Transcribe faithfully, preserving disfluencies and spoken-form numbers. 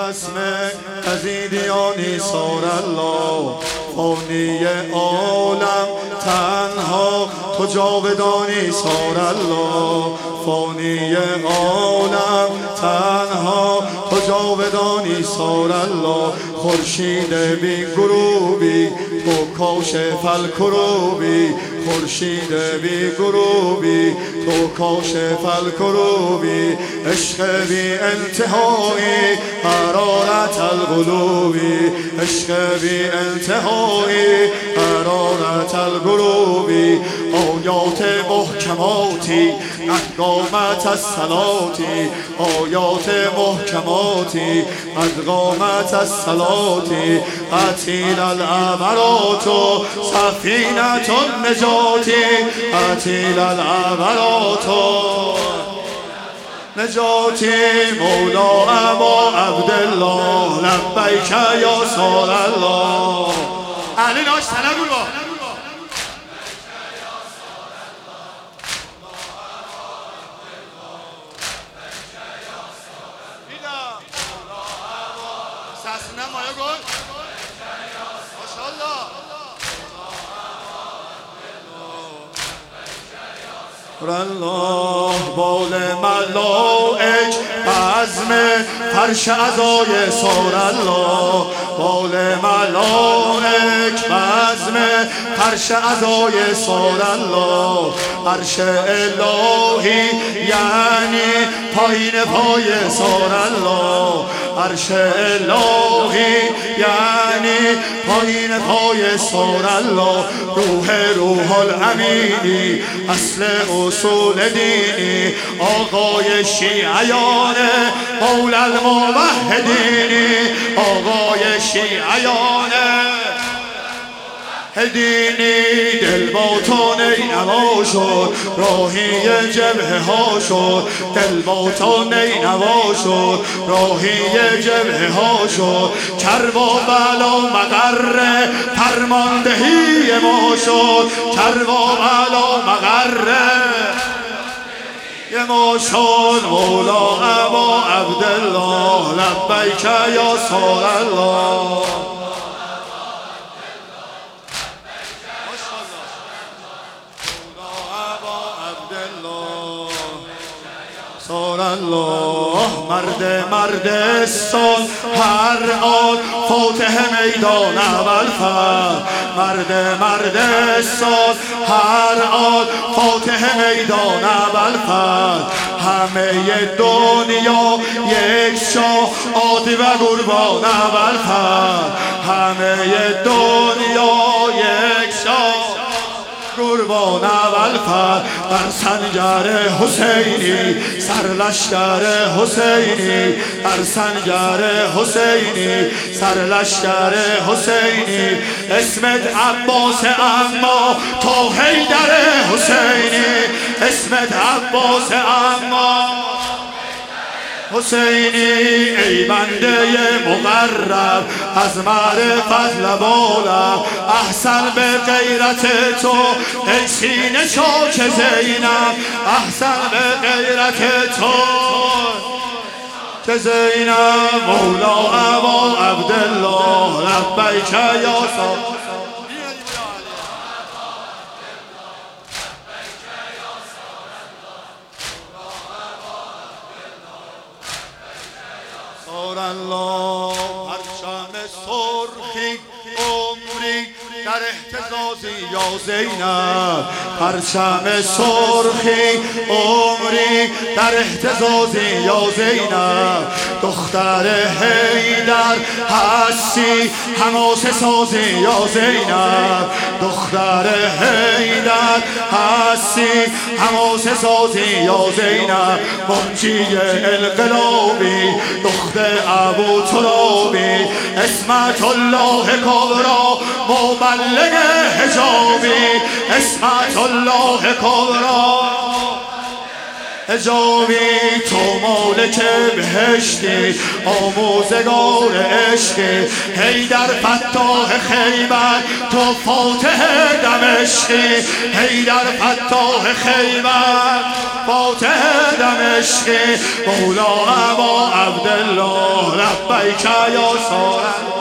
بزم یزیدیانی سار الله فانی عالم تنها تو جاودانی سار الله فانی عالم تنها تو جاودانی سار الله خورشید بی غروبی تو کاشف الکروبی خورشید بی غروبی تو کاشف الکروبی عشق بی انتهایی حرارت القلوبی عشق بی انتهایی حرارت القلوبی آیات محکماتی ادغامت الصلاتی آیات محکماتی ادغامت الصلاتی قتیل العبرات سفینة النجاتی قتیل العبرات نجاتی مولا ابا عبدالله لبیک یا سار الله علی ناش سلام با سسنه مایه گل ماشاءالله الله بال ملائک بزم فرش عزای سار الله بال ملائک بزم فرش عزای سار الله عرش الهی یعنی پایین پای سار الله عرش الهی یعنی پایین پای سار الله روح روح الامینی اصل اصول دینی آقای شیعیان مولا الموحدینی آقای شیعیان دینی دل با تو نینوا شد راهی جبهه ها شد دل با تو نینوا شد راهی جبهه ها شد کرب و بلا مقر فرماندهی ما شد کرب و بلا مقر ما شد مولا ابا عبدالله لبیک یا سار الله سار الله مرد مردستان هر آن فاتح میدان اول فرد مرد مردستان هر آن فاتح میدان اول فرد همه دنیا یک شاه عادی و قربان اول فرد همه دنیا یک شاه قربان اول فرد بر سنجر حسینی سرلشکر حسینی بر سنجر حسینی سرلشکر حسینی اسمت عباس اما تا حیدر حسینی اسمت عباس اما حسینی ای بنده مقرب از معرفت لبالم احسن به غیرت تو ای سینه چاک زینب احسن به غیرت تو که زینب مولا ابا عبدالله لبیک یا سار الله پرچم سرخی عمری در احتزازی یا زینب پرچم سرخی عمری در احتزازی یا زینب دختر حیدر هستی حماسه سازی یا زینب دختر حیدر هستی حماسه سازی یا زینب منجی انقلابی دختر ابو ترابی اسمت الله کبرا مبلغ حجابی اسمت الله کبرا حجابی تو مالک بهشتی آموزگار عشقی حیدر فتاح خیبر تو فاتح دمشقی حیدر فتاح خیبر فاتح دمشقی مولا ابا عبدالله لبیک یا سارا